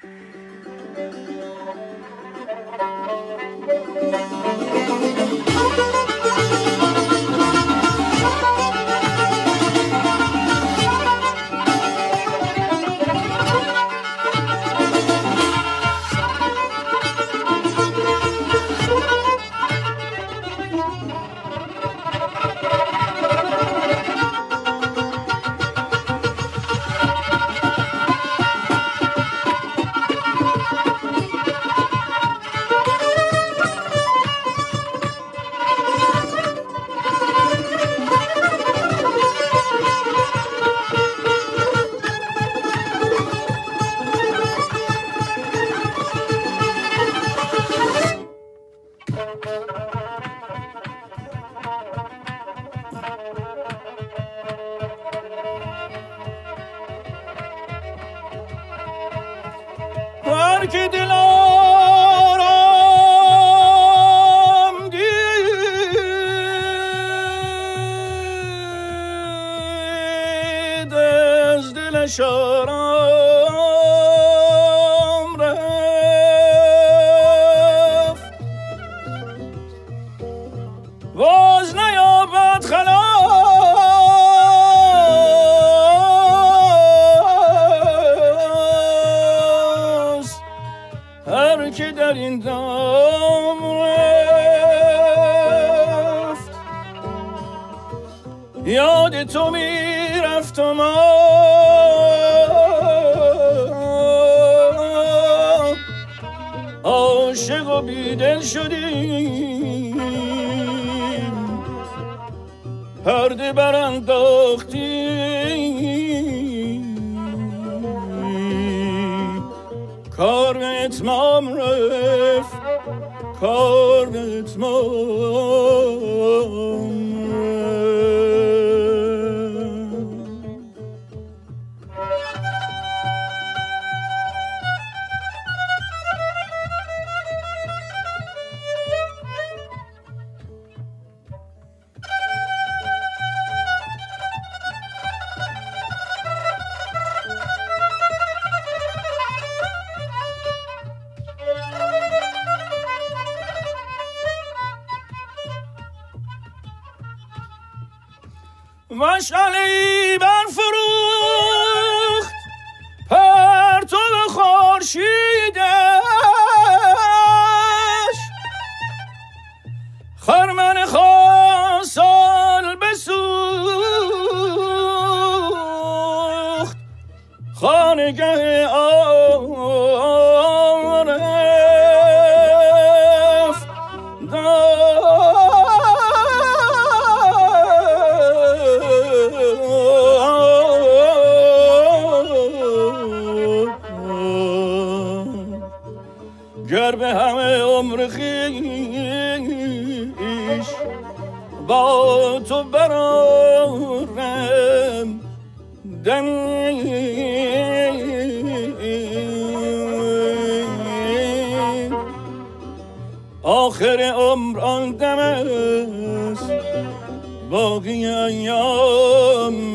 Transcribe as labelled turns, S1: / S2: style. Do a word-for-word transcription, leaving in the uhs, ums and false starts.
S1: که دلارم دید از دلش آرام رفت باز نیابد خلاص هر که در این دام رفت یاد تو میرفت و ما عاشق و بیدل شدیم پرده برانداختیم کار به اتمام رفت کار به اتمام مشعله‌ای برفروخت پرتو خورشیدش خرمن خاصان بسوخت خانگه آرف گر به همه عمر خویش با تو برارم دمی آخر عمر آن دم است باقی ایام